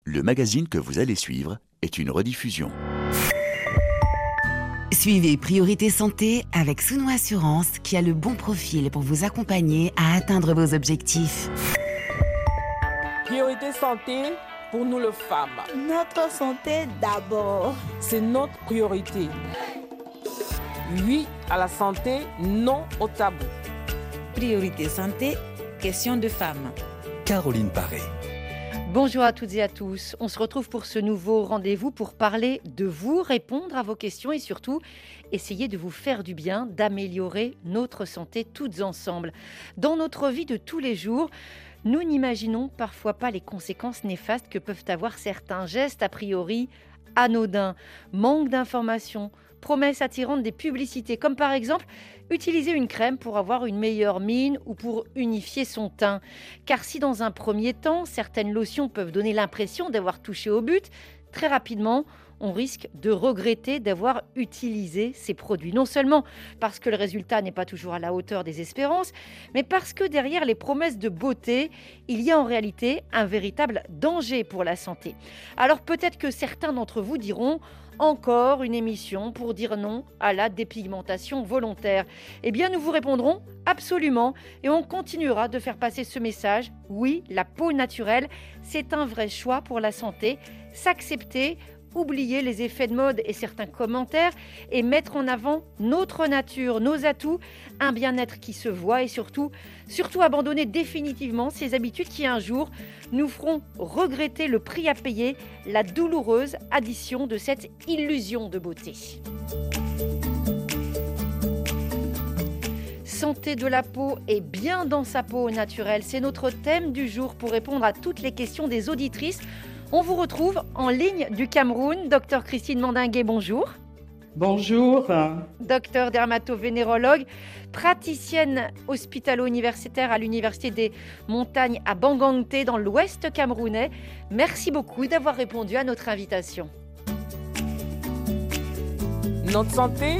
Le magazine que vous allez suivre est une rediffusion. Suivez Priorité Santé avec Souno Assurance qui a le bon profil pour vous accompagner à atteindre vos objectifs. Priorité Santé, pour nous les femmes. Notre santé d'abord. C'est notre priorité. Oui à la santé, non au tabou. Priorité Santé, question de femmes. Caroline Paré. Bonjour à toutes et à tous. On se retrouve pour ce nouveau rendez-vous pour parler de vous, répondre à vos questions et surtout essayer de vous faire du bien, d'améliorer notre santé toutes ensemble. Dans notre vie de tous les jours, nous n'imaginons parfois pas les conséquences néfastes que peuvent avoir certains gestes a priori anodins. Manque d'informations, promesses attirantes des publicités, comme par exemple utiliser une crème pour avoir une meilleure mine ou pour unifier son teint. Car si dans un premier temps, certaines lotions peuvent donner l'impression d'avoir touché au but, très rapidement, on risque de regretter d'avoir utilisé ces produits. Non seulement parce que le résultat n'est pas toujours à la hauteur des espérances, mais parce que derrière les promesses de beauté, il y a en réalité un véritable danger pour la santé. Alors peut-être que certains d'entre vous diront encore une émission pour dire non à la dépigmentation volontaire. Eh bien, nous vous répondrons absolument et on continuera de faire passer ce message. Oui, la peau naturelle, c'est un vrai choix pour la santé. S'accepter, oublier les effets de mode et certains commentaires et mettre en avant notre nature, nos atouts, un bien-être qui se voit et surtout abandonner définitivement ces habitudes qui un jour nous feront regretter le prix à payer, la douloureuse addition de cette illusion de beauté. Santé de la peau et bien dans sa peau naturelle, c'est notre thème du jour pour répondre à toutes les questions des auditrices. On vous retrouve en ligne du Cameroun. Docteur Christine Mandinguet, bonjour. Bonjour. Docteur dermato-vénérologue, praticienne hospitalo-universitaire à l'Université des Montagnes à Bangangté dans l'ouest camerounais. Merci beaucoup d'avoir répondu à notre invitation. Notre santé,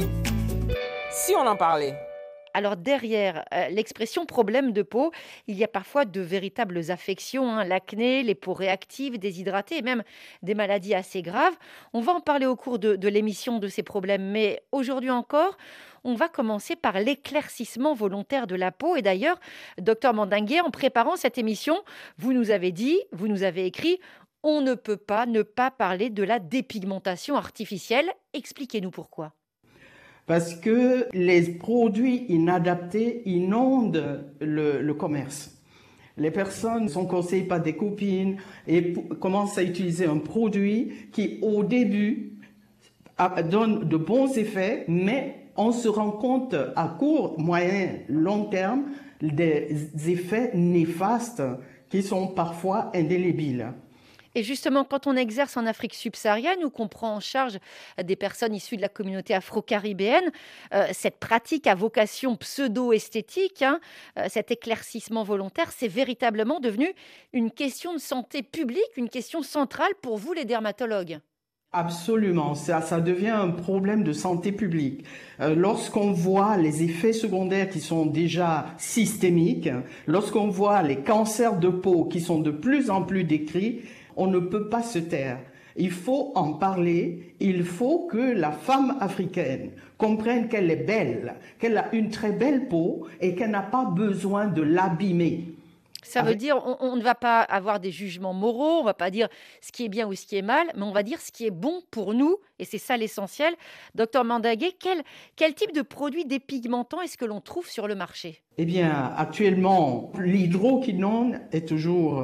si on en parlait. Alors derrière l'expression problème de peau, il y a parfois de véritables affections, l'acné, les peaux réactives, déshydratées et même des maladies assez graves. On va en parler au cours de l'émission de ces problèmes, mais aujourd'hui encore, on va commencer par l'éclaircissement volontaire de la peau. Et d'ailleurs, docteur Mandinguet, en préparant cette émission, vous nous avez écrit « On ne peut pas ne pas parler de la dépigmentation artificielle ». Expliquez-nous pourquoi. Parce que les produits inadaptés inondent le commerce. Les personnes sont conseillées par des copines et commencent à utiliser un produit qui, au début, donne de bons effets, mais on se rend compte à court, moyen, long terme des effets néfastes qui sont parfois indélébiles. Et justement, quand on exerce en Afrique subsaharienne ou qu'on prend en charge des personnes issues de la communauté afro-caribéenne, cette pratique à vocation pseudo-esthétique, cet éclaircissement volontaire, c'est véritablement devenu une question de santé publique, une question centrale pour vous les dermatologues. Absolument, ça devient un problème de santé publique. Lorsqu'on voit les effets secondaires qui sont déjà systémiques, lorsqu'on voit les cancers de peau qui sont de plus en plus décrits, on ne peut pas se taire. Il faut en parler. Il faut que la femme africaine comprenne qu'elle est belle, qu'elle a une très belle peau et qu'elle n'a pas besoin de l'abîmer. Ça veut dire on ne va pas avoir des jugements moraux, on ne va pas dire ce qui est bien ou ce qui est mal, mais on va dire ce qui est bon pour nous, et c'est ça l'essentiel. Docteur Mandinguet, quel type de produit dépigmentant est-ce que l'on trouve sur le marché ? Eh bien, actuellement, l'hydroquinone est toujours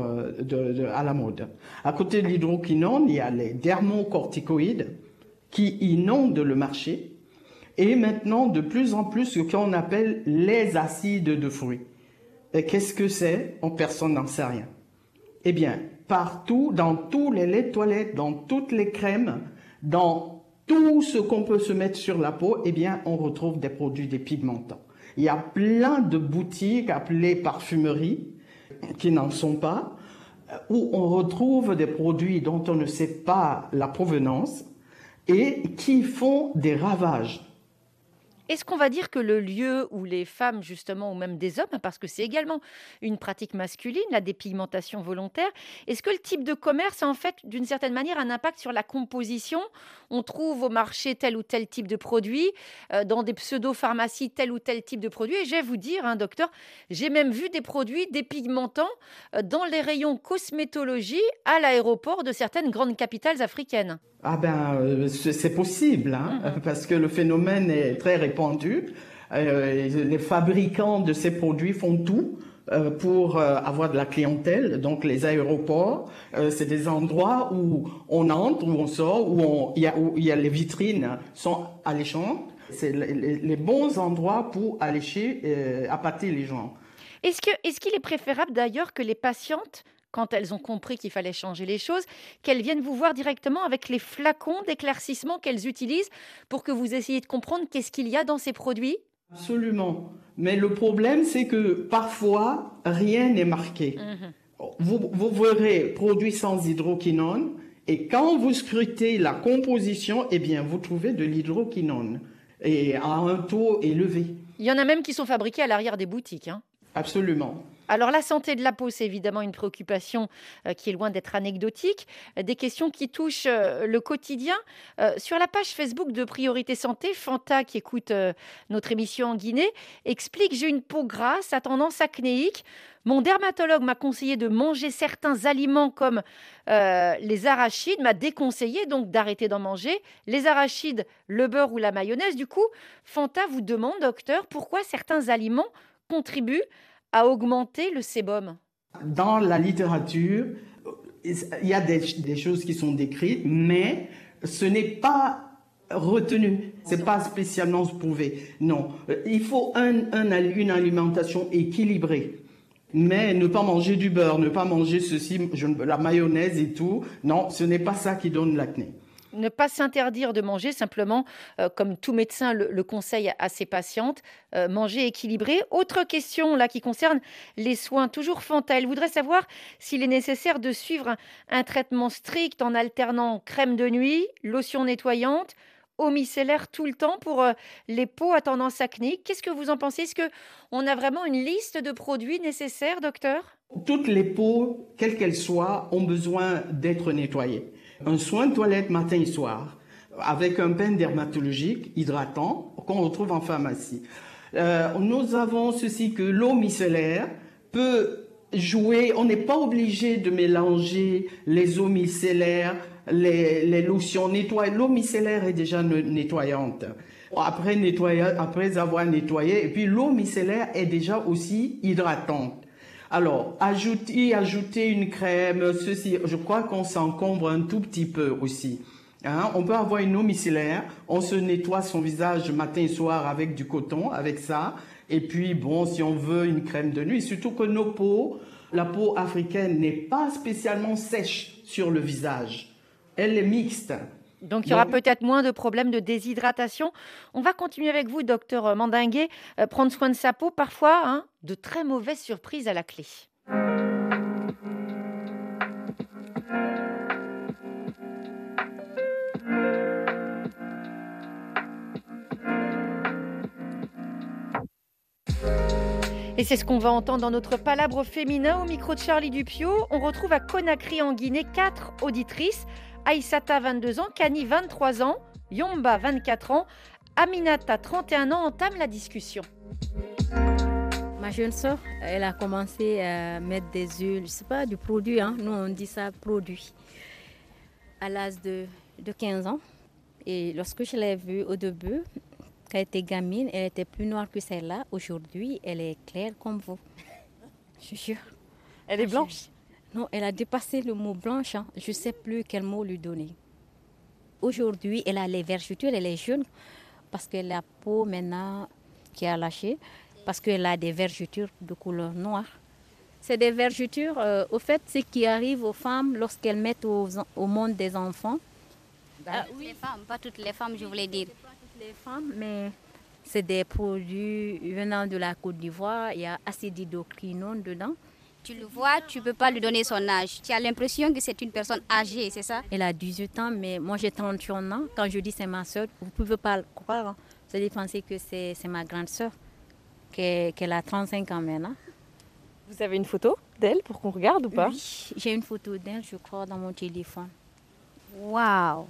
à la mode. À côté de l'hydroquinone, il y a les dermocorticoïdes qui inondent le marché, et maintenant, de plus en plus, ce qu'on appelle les acides de fruits. Et qu'est-ce que c'est? Personne n'en sait rien. Eh bien, partout, dans tous les laits de toilette, dans toutes les crèmes, dans tout ce qu'on peut se mettre sur la peau, eh bien, on retrouve des produits dépigmentants. Il y a plein de boutiques appelées parfumeries qui n'en sont pas, où on retrouve des produits dont on ne sait pas la provenance et qui font des ravages. Est-ce qu'on va dire que le lieu où les femmes, justement, ou même des hommes, parce que c'est également une pratique masculine, la dépigmentation volontaire, est-ce que le type de commerce a en fait, d'une certaine manière, un impact sur la composition? On trouve au marché tel ou tel type de produit, dans des pseudo-pharmacies tel ou tel type de produit. Et je vais vous dire, hein, docteur, j'ai même vu des produits dépigmentants dans les rayons cosmétologie à l'aéroport de certaines grandes capitales africaines. Ah ben, c'est possible, hein, parce que le phénomène est très répandu. Les fabricants de ces produits font tout pour avoir de la clientèle. Donc les aéroports, c'est des endroits où on entre, où on sort, où il y a les vitrines sont alléchantes. C'est les bons endroits pour allécher, appâter les gens. Est-ce qu'il est préférable d'ailleurs que les patientes, quand elles ont compris qu'il fallait changer les choses, qu'elles viennent vous voir directement avec les flacons d'éclaircissement qu'elles utilisent pour que vous essayiez de comprendre qu'est-ce qu'il y a dans ces produits? Absolument. Mais le problème, c'est que parfois, rien n'est marqué. Vous verrez produit sans hydroquinone et quand vous scrutez la composition, eh bien, vous trouvez de l'hydroquinone et à un taux élevé. Il y en a même qui sont fabriqués à l'arrière des boutiques, hein. Absolument. Alors la santé de la peau, c'est évidemment une préoccupation qui est loin d'être anecdotique. Des questions qui touchent le quotidien. Sur la page Facebook de Priorité Santé, Fanta, qui écoute notre émission en Guinée, explique: j'ai une peau grasse à tendance acnéique. Mon dermatologue m'a conseillé de manger certains aliments comme les arachides, m'a déconseillé donc d'arrêter d'en manger. Les arachides, le beurre ou la mayonnaise. Du coup, Fanta vous demande, docteur, pourquoi certains aliments contribuent à augmenter le sébum? Dans la littérature, il y a des choses qui sont décrites, mais ce n'est pas retenu, c'est pas spécialement prouvé. Non, il faut une alimentation équilibrée. Mais ne pas manger du beurre, ne pas manger ceci, la mayonnaise et tout, non, ce n'est pas ça qui donne l'acné. Ne pas s'interdire de manger, simplement, comme tout médecin le conseille à ses patientes, manger équilibré. Autre question là qui concerne les soins, toujours Fanta. Elle voudrait savoir s'il est nécessaire de suivre un traitement strict en alternant crème de nuit, lotion nettoyante, eau micellaire tout le temps pour les peaux à tendance acnéique. Qu'est-ce que vous en pensez? Est-ce qu'on a vraiment une liste de produits nécessaires, docteur? Toutes les peaux, quelles qu'elles soient, ont besoin d'être nettoyées. Un soin de toilette matin et soir, avec un pain dermatologique hydratant qu'on retrouve en pharmacie. Nous avons ceci que l'eau micellaire peut jouer, on n'est pas obligé de mélanger les eaux micellaires, les lotions nettoyantes. L'eau micellaire est déjà nettoyante. Après avoir nettoyé, et puis l'eau micellaire est déjà aussi hydratante. Alors, ajouter une crème, ceci, je crois qu'on s'encombre un tout petit peu aussi. Hein? On peut avoir une eau micellaire, on se nettoie son visage matin et soir avec du coton, avec ça. Et puis, bon, si on veut une crème de nuit, surtout que la peau africaine n'est pas spécialement sèche sur le visage. Elle est mixte. Donc, il y aura peut-être moins de problèmes de déshydratation. On va continuer avec vous, docteur Mandinguet. Prendre soin de sa peau, parfois, hein, de très mauvaises surprises à la clé. Et c'est ce qu'on va entendre dans notre palabre féminin au micro de Charlie Dupio. On retrouve à Conakry en Guinée 4 auditrices. Aïssata, 22 ans, Kani, 23 ans, Yomba, 24 ans, Aminata, 31 ans, entament la discussion. Ma jeune sœur, elle a commencé à mettre des huiles, je ne sais pas, du produit, hein. Nous on dit ça produit, à l'âge de 15 ans. Et lorsque je l'ai vue au début, quand elle était gamine, elle était plus noire que celle-là. Aujourd'hui, elle est claire comme vous. Je jure. Elle est blanche? Non, elle a dépassé le mot blanche. Hein. Je ne sais plus quel mot lui donner. Aujourd'hui, elle a les vergetures, elle est jeune parce que la peau maintenant qui a lâché, parce qu'elle a des vergetures de couleur noire. C'est des vergetures, au fait, ce qui arrive aux femmes lorsqu'elles mettent au monde des enfants. Oui. Les femmes, pas toutes les femmes, je voulais dire. Pas toutes les femmes, mais c'est des produits venant de la Côte d'Ivoire. Il y a acide hydroquinone dedans. Tu le vois, tu ne peux pas lui donner son âge. Tu as l'impression que c'est une personne âgée, c'est ça? Elle a 18 ans, mais moi j'ai 31 ans. Quand je dis c'est ma soeur, vous ne pouvez pas le croire. Hein. Vous allez penser que c'est ma grande sœur, qu'elle a 35 ans maintenant. Vous avez une photo d'elle pour qu'on regarde ou pas? Oui, j'ai une photo d'elle, je crois, dans mon téléphone. Waouh!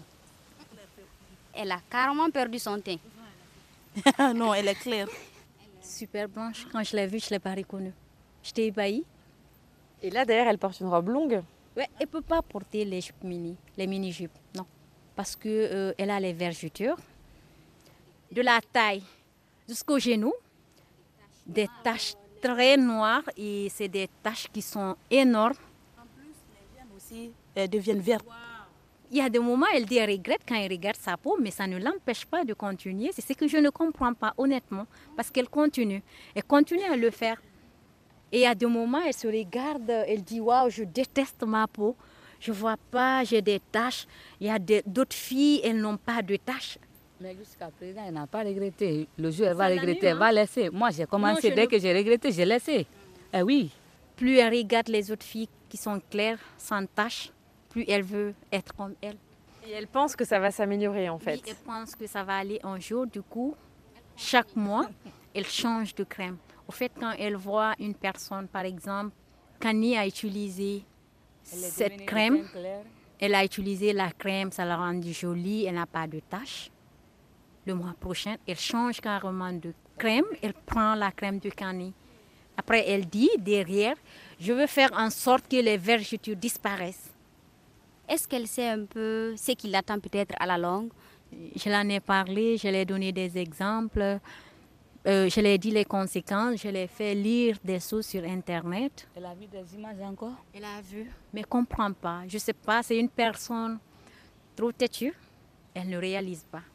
Elle a carrément perdu son teint. Non, elle est claire. Super blanche. Quand je l'ai vue, je ne l'ai pas reconnue. J'étais ébahie. Et là, d'ailleurs, elle porte une robe longue. Ouais, elle ne peut pas porter les jupes les mini-jupes, non. Parce qu'elle a les vergetures. De la taille jusqu'au genou, des taches très noires et c'est des taches qui sont énormes. En plus, les veines aussi deviennent vertes. Il y a des moments, elle dit qu'elle regrette quand elle regarde sa peau, mais ça ne l'empêche pas de continuer. C'est ce que je ne comprends pas, honnêtement, parce qu'elle continue. Elle continue à le faire. Et il y a des moments, elle se regarde, elle dit « Waouh, je déteste ma peau. Je ne vois pas, j'ai des taches. » Il y a d'autres filles, elles n'ont pas de taches. Mais jusqu'à présent, elle n'a pas regretté. Le jour, elle va regretter, elle va laisser. Moi, j'ai commencé, dès que j'ai regretté, j'ai laissé. Eh oui. Plus elle regarde les autres filles qui sont claires, sans taches, plus elle veut être comme elle. Et elle pense que ça va s'améliorer en fait. Oui, elle pense que ça va aller un jour. Du coup, chaque mois, elle change de crème. Au fait, quand elle voit une personne, par exemple, Kani a utilisé cette crème, elle a utilisé la crème, ça l'a rendue jolie, elle n'a pas de taches. Le mois prochain, elle change carrément de crème, elle prend la crème de Kani. Après, elle dit derrière, je veux faire en sorte que les vergetures disparaissent. Est-ce qu'elle sait un peu ce qui l'attend peut-être à la longue? Je l'en ai parlé, je lui ai donné des exemples, je lui ai dit les conséquences, je lui ai fait lire des choses sur Internet. Elle a vu des images encore? Elle a vu, mais ne comprend pas. Je ne sais pas, c'est une personne trop têtue, elle ne réalise pas.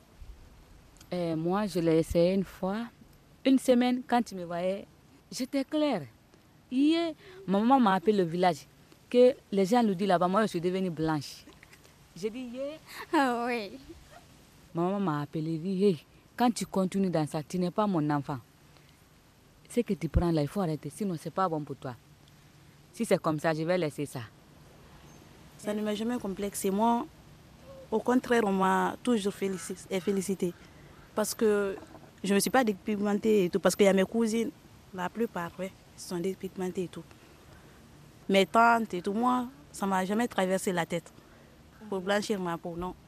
Moi, je l'ai essayé une fois, une semaine, quand tu me voyais, j'étais claire. Hier, ma maman m'a appelé le village, que les gens nous disent là-bas, moi je suis devenue blanche. J'ai dit, Ah oui. Ma maman m'a appelé, dit, hey, quand tu continues dans ça, tu n'es pas mon enfant. Ce que tu prends là, il faut arrêter, sinon ce n'est pas bon pour toi. Si c'est comme ça, je vais laisser ça. Ça ne m'a jamais complexé. Moi, au contraire, on m'a toujours félicité. Parce que je ne me suis pas dépigmentée et tout. Parce qu'il y a mes cousines, la plupart, ouais, sont dépigmentées et tout. Mes tantes et tout, moi, ça ne m'a jamais traversé la tête pour blanchir ma peau, non.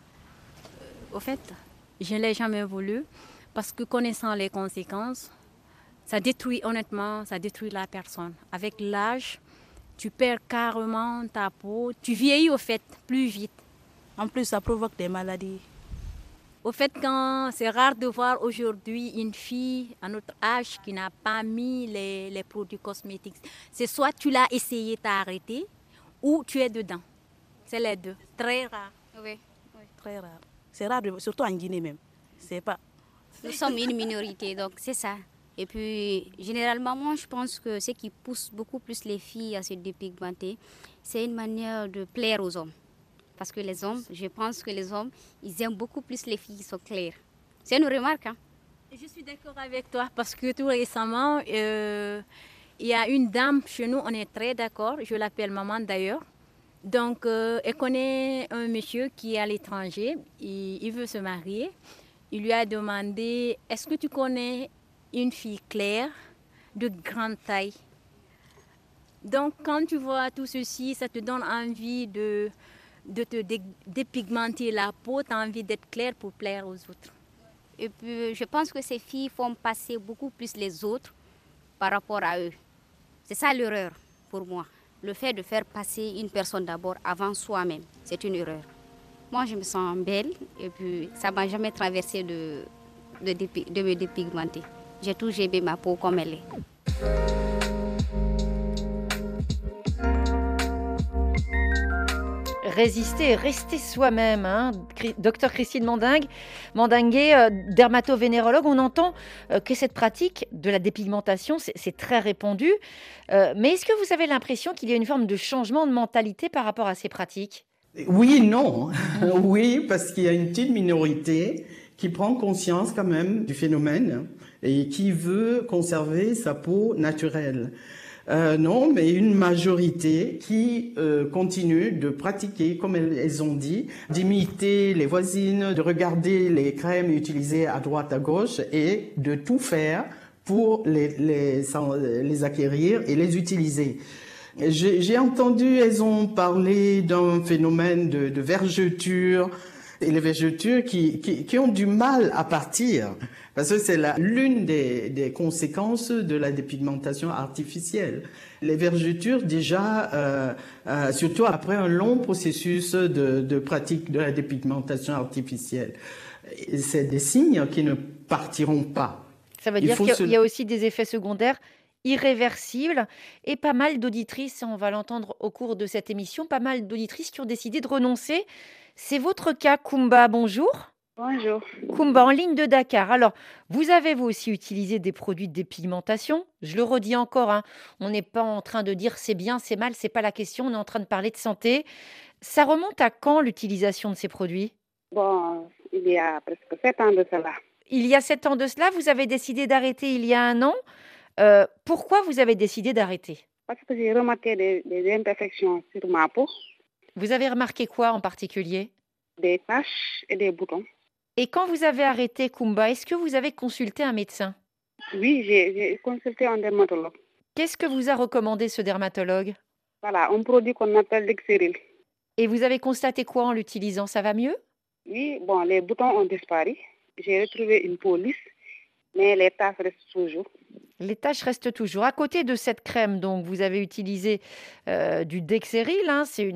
Au fait, je ne l'ai jamais voulu parce que connaissant les conséquences, ça détruit honnêtement, ça détruit la personne. Avec l'âge, tu perds carrément ta peau, tu vieillis au fait plus vite. En plus, ça provoque des maladies. Au fait, quand c'est rare de voir aujourd'hui une fille à notre âge qui n'a pas mis les produits cosmétiques. C'est soit tu l'as essayé, tu as arrêté, ou tu es dedans. C'est les deux. Très rare. Oui, oui. Très rare. C'est rare, surtout en Guinée même. C'est pas. Nous sommes une minorité, donc c'est ça. Et puis, généralement, moi, je pense que ce qui pousse beaucoup plus les filles à se dépigmenter, c'est une manière de plaire aux hommes. Parce que les hommes, je pense que les hommes, ils aiment beaucoup plus les filles qui sont claires. C'est une remarque, hein? Je suis d'accord avec toi parce que tout récemment, il y a une dame chez nous, on est très d'accord, je l'appelle maman d'ailleurs. Donc, elle connaît un monsieur qui est à l'étranger, il veut se marier. Il lui a demandé, est-ce que tu connais une fille claire, de grande taille? Donc, quand tu vois tout ceci, ça te donne envie de te dépigmenter la peau, tu as envie d'être claire pour plaire aux autres. Et puis, je pense que ces filles font passer beaucoup plus les autres par rapport à eux. C'est ça l'erreur pour moi. Le fait de faire passer une personne d'abord avant soi-même, c'est une erreur. Moi, je me sens belle et puis ça ne m'a jamais traversé de me dépigmenter. J'ai toujours aimé ma peau comme elle est. Résister, rester soi-même. Hein. Docteur Christine Mandingué, dermato-vénérologue, on entend que cette pratique de la dépigmentation, c'est très répandu. Mais est-ce que vous avez l'impression qu'il y a une forme de changement de mentalité par rapport à ces pratiques? Oui, non. Oui, parce qu'il y a une petite minorité qui prend conscience quand même du phénomène et qui veut conserver sa peau naturelle. Non, mais une majorité qui continue de pratiquer, comme elles ont dit, d'imiter les voisines, de regarder les crèmes utilisées à droite, à gauche et de tout faire pour les acquérir et les utiliser. J'ai entendu, elles ont parlé d'un phénomène de vergeture, et les vergetures qui ont du mal à partir, parce que c'est l'une des conséquences de la dépigmentation artificielle. Les vergetures, déjà, surtout après un long processus de pratique de la dépigmentation artificielle, c'est des signes qui ne partiront pas. Ça veut dire qu'il y a aussi des effets secondaires irréversibles et pas mal d'auditrices, on va l'entendre au cours de cette émission, pas mal d'auditrices qui ont décidé de renoncer. C'est votre cas, Koumba, bonjour. Bonjour. Koumba, en ligne de Dakar. Alors, vous avez vous aussi utilisé des produits de dépigmentation. Je le redis encore, hein, on n'est pas en train de dire c'est bien, c'est mal, c'est pas la question, on est en train de parler de santé. Ça remonte à quand l'utilisation de ces produits? Bon, il y a presque 7 ans de cela. Il y a 7 ans de cela, vous avez décidé d'arrêter il y a 1 an. Pourquoi vous avez décidé d'arrêter? Parce que j'ai remarqué des imperfections sur ma peau. Vous avez remarqué quoi en particulier? Des taches et des boutons. Et quand vous avez arrêté, Koumba, est-ce que vous avez consulté un médecin? Oui, j'ai consulté un dermatologue. Qu'est-ce que vous a recommandé ce dermatologue? Voilà, un produit qu'on appelle Dexeril. Et vous avez constaté quoi en l'utilisant? Ça va mieux? Oui, bon, les boutons ont disparu. J'ai retrouvé une peau lisse, mais les taches restent toujours. Les taches restent toujours. À côté de cette crème, donc, vous avez utilisé du Dexeril, hein, c'est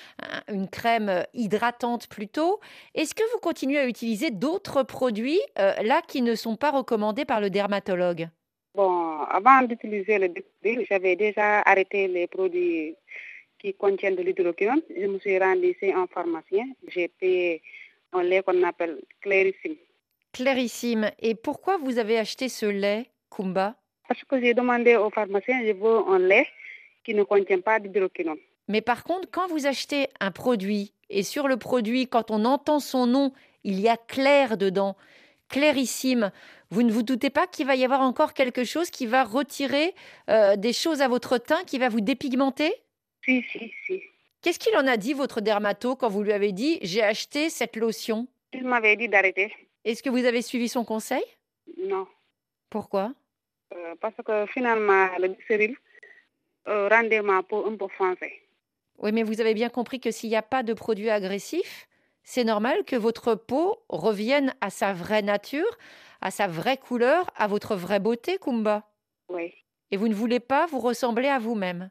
une crème hydratante plutôt. Est-ce que vous continuez à utiliser d'autres produits là qui ne sont pas recommandés par le dermatologue? Bon, avant d'utiliser le Dexeril, j'avais déjà arrêté les produits qui contiennent de l'hydroquinone. Je me suis rendue chez un pharmacien. J'ai payé un lait qu'on appelle Clarissime. Clarissime. Et pourquoi vous avez acheté ce lait, Koumba? Parce que j'ai demandé au pharmacien, je veux un lait qui ne contient pas d'hydroquinone. Mais par contre, quand vous achetez un produit, et sur le produit, quand on entend son nom, il y a clair dedans, Clarissime, vous ne vous doutez pas qu'il va y avoir encore quelque chose qui va retirer des choses à votre teint, qui va vous dépigmenter? Si. Qu'est-ce qu'il en a dit, votre dermato, quand vous lui avez dit « j'ai acheté cette lotion » Il m'avait dit d'arrêter. Est-ce que vous avez suivi son conseil? Non. Pourquoi? Parce que finalement, le Dexeril rendait ma peau un peu foncée. Oui, mais vous avez bien compris que s'il n'y a pas de produit agressif, c'est normal que votre peau revienne à sa vraie nature, à sa vraie couleur, à votre vraie beauté, Koumba. Oui. Et vous ne voulez pas vous ressembler à vous-même?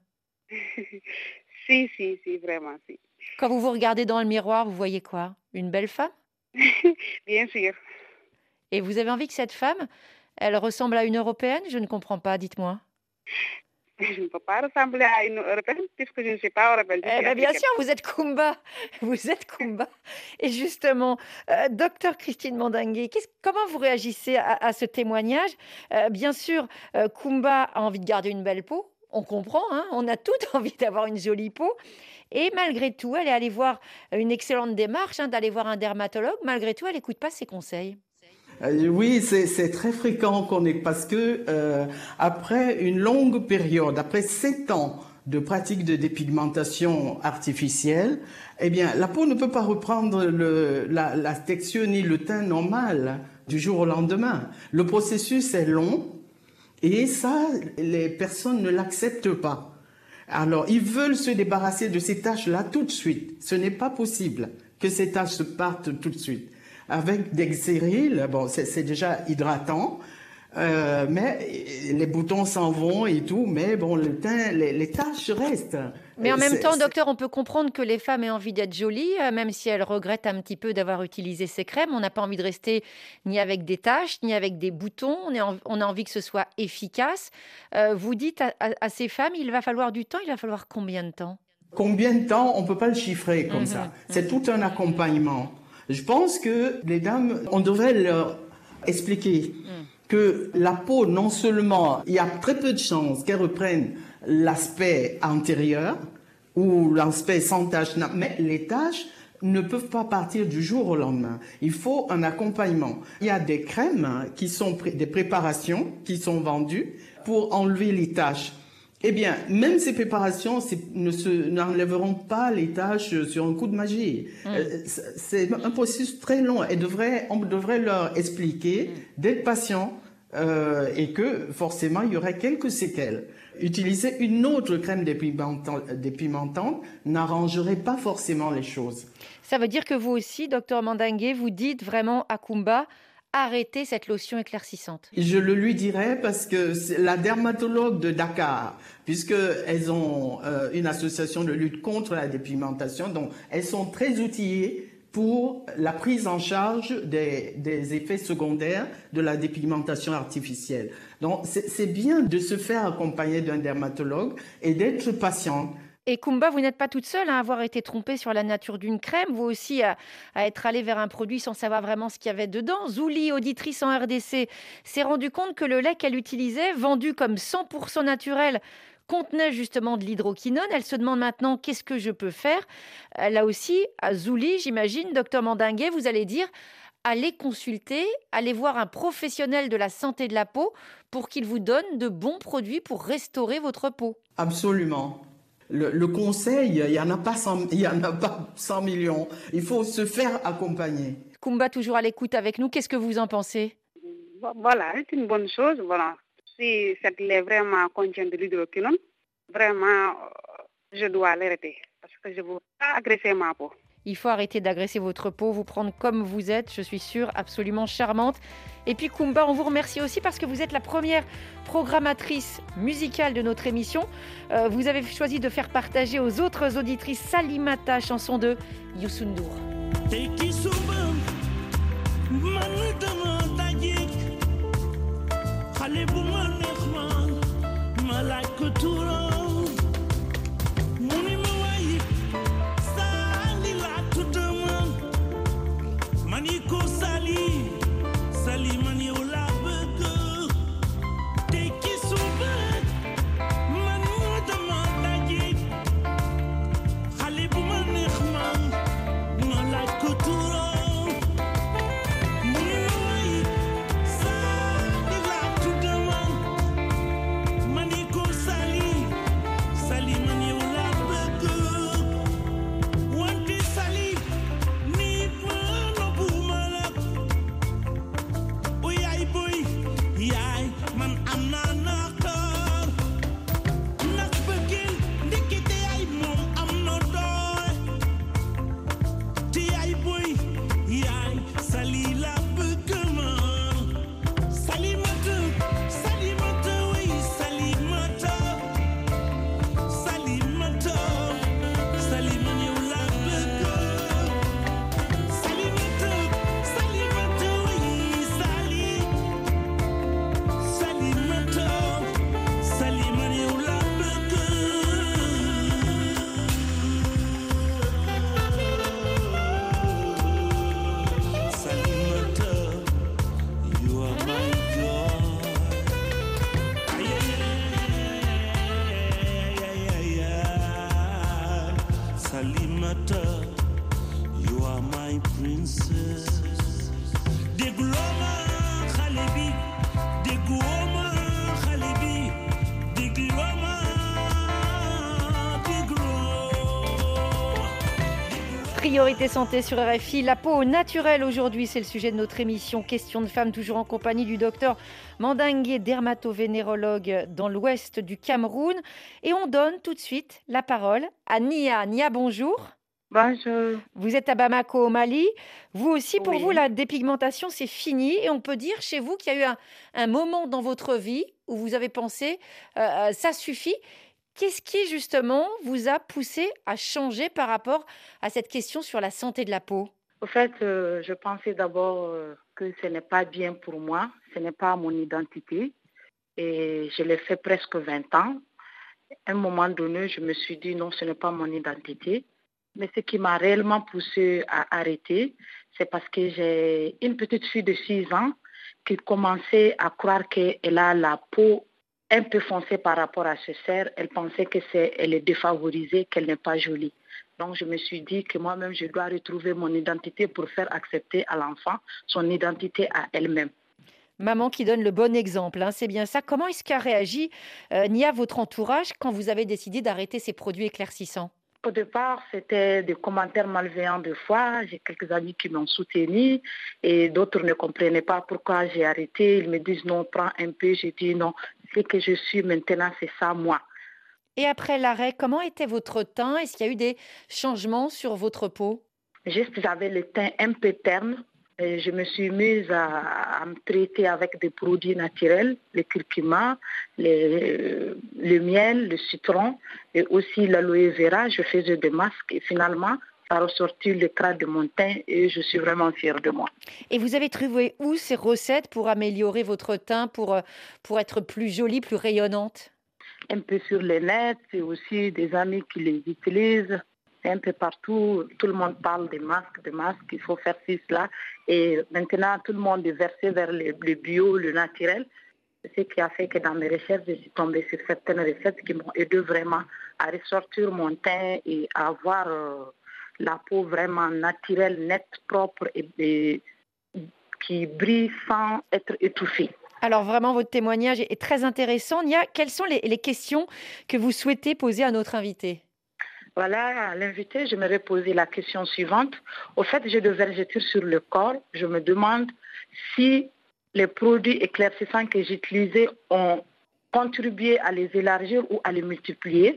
Si, vraiment, si. Quand vous vous regardez dans le miroir, vous voyez quoi? Une belle femme? Bien sûr. Et vous avez envie que cette femme, elle ressemble à une Européenne? Je ne comprends pas, dites-moi. Je ne peux pas ressembler à une Européenne puisque je ne suis pas Européenne. Bien sûr, vous êtes Koumba. Vous êtes Koumba. Et justement, docteur Christine Mandangué, comment vous réagissez à ce témoignage? Bien sûr, Koumba a envie de garder une belle peau. On comprend, hein, on a toutes envie d'avoir une jolie peau. Et malgré tout, elle est allée voir une excellente démarche, hein, d'aller voir un dermatologue. Malgré tout, elle n'écoute pas ses conseils. Oui, c'est très fréquent parce que après une longue période, après 7 ans de pratique de dépigmentation artificielle, eh bien, la peau ne peut pas reprendre la texture ni le teint normal du jour au lendemain. Le processus est long et ça, les personnes ne l'acceptent pas. Alors, ils veulent se débarrasser de ces taches-là tout de suite. Ce n'est pas possible que ces taches se partent tout de suite. Avec Dexeril, bon, c'est déjà hydratant, mais les boutons s'en vont et tout, mais bon, le teint, les taches restent. Mais en même temps, docteur, on peut comprendre que les femmes aient envie d'être jolies, même si elles regrettent un petit peu d'avoir utilisé ces crèmes. On n'a pas envie de rester ni avec des taches, ni avec des boutons. On a envie que ce soit efficace. Vous dites à ces femmes, il va falloir du temps. Il va falloir combien de temps? Combien de temps? On ne peut pas le chiffrer comme ça. C'est tout un accompagnement. Je pense que les dames, on devrait leur expliquer que la peau, non seulement, il y a très peu de chances qu'elle reprenne l'aspect antérieur ou l'aspect sans taches, mais les taches ne peuvent pas partir du jour au lendemain. Il faut un accompagnement. Il y a des crèmes qui sont des préparations qui sont vendues pour enlever les taches. Eh bien, même ces préparations n'enlèveront pas les taches sur un coup de magie. C'est un processus très long. On devrait leur expliquer d'être patient et que forcément, il y aurait quelques séquelles. Utiliser une autre crème dépimentante n'arrangerait pas forcément les choses. Ça veut dire que vous aussi, docteur Mandangué, vous dites vraiment à Kumba, arrêtez cette lotion éclaircissante. Je le lui dirai parce que c'est la dermatologue de Dakar, puisqu'elles ont une association de lutte contre la dépigmentation, donc elles sont très outillées pour la prise en charge des effets secondaires de la dépigmentation artificielle. Donc c'est bien de se faire accompagner d'un dermatologue et d'être patient. Et Kumba, vous n'êtes pas toute seule à avoir été trompée sur la nature d'une crème, vous aussi à être allée vers un produit sans savoir vraiment ce qu'il y avait dedans. Zouli, auditrice en RDC, s'est rendue compte que le lait qu'elle utilisait, vendu comme 100% naturel, contenait justement de l'hydroquinone. Elle se demande maintenant qu'est-ce que je peux faire. Là aussi, à Zouli, j'imagine, docteur Mandangué, vous allez dire allez consulter, allez voir un professionnel de la santé de la peau pour qu'il vous donne de bons produits pour restaurer votre peau. Absolument. Le conseil, il n'y en a pas 100 millions. Il faut se faire accompagner. Kumba, toujours à l'écoute avec nous. Qu'est-ce que vous en pensez? Voilà, c'est une bonne chose. Voilà. Si cette lait vraiment contient de l'hydroquinone, vraiment, je dois l'arrêter parce que je ne veux pas agresser ma peau. Il faut arrêter d'agresser votre peau, vous prendre comme vous êtes, je suis sûre, absolument charmante. Et puis Kumba, on vous remercie aussi parce que vous êtes la première programmatrice musicale de notre émission. Vous avez choisi de faire partager aux autres auditrices Salimata, chanson de Youssou N'Dour. Priorité santé sur RFI. La peau naturelle aujourd'hui, c'est le sujet de notre émission Question de femmes, toujours en compagnie du docteur Mandangué, dermatovénérologue dans l'ouest du Cameroun. Et on donne tout de suite la parole à Nia. Nia, bonjour. Bonjour. Vous êtes à Bamako, au Mali. Vous aussi, pour Oui. vous, la dépigmentation, c'est fini. Et on peut dire chez vous qu'il y a eu un moment dans votre vie où vous avez pensé ça suffit. Qu'est-ce qui, justement, vous a poussé à changer par rapport à cette question sur la santé de la peau? Au fait, je pensais d'abord que ce n'est pas bien pour moi, ce n'est pas mon identité. Et je l'ai fait presque 20 ans. À un moment donné, je me suis dit non, ce n'est pas mon identité. Mais ce qui m'a réellement poussé à arrêter, c'est parce que j'ai une petite fille de 6 ans qui commençait à croire qu'elle a la peau un peu foncée par rapport à ses sœurs. Elle pensait qu'elle est défavorisée, qu'elle n'est pas jolie. Donc je me suis dit que moi-même, je dois retrouver mon identité pour faire accepter à l'enfant son identité à elle-même. Maman qui donne le bon exemple, hein, c'est bien ça. Comment est-ce qu'a réagi Nia, votre entourage, quand vous avez décidé d'arrêter ces produits éclaircissants? Au départ, c'était des commentaires malveillants de fois. J'ai quelques amis qui m'ont soutenu et d'autres ne comprenaient pas pourquoi j'ai arrêté. Ils me disent non, prends un peu. J'ai dit non, ce que je suis maintenant, c'est ça moi. Et après l'arrêt, comment était votre teint? Est-ce qu'il y a eu des changements sur votre peau? Juste, j'avais le teint un peu terne. Et je me suis mise à me traiter avec des produits naturels, le curcuma, le miel, le citron et aussi l'aloe vera. Je faisais des masques et finalement, ça a ressorti le crat de mon teint et je suis vraiment fière de moi. Et vous avez trouvé où ces recettes pour améliorer votre teint, pour être plus jolie, plus rayonnante? Un peu sur le net, et aussi des amis qui les utilisent. Un peu partout, tout le monde parle des masques, il faut faire ci, cela. Et maintenant, tout le monde est versé vers le bio, le naturel. C'est ce qui a fait que dans mes recherches, je suis tombée sur certaines recettes qui m'ont aidé vraiment à ressortir mon teint et à avoir la peau vraiment naturelle, nette, propre et qui brille sans être étouffée. Alors vraiment, votre témoignage est très intéressant. Nia, quelles sont les questions que vous souhaitez poser à notre invité? Voilà, à l'invité, je me poser la question suivante. Au fait, j'ai des vergetures sur le corps. Je me demande si les produits éclaircissants que j'utilisais ont contribué à les élargir ou à les multiplier.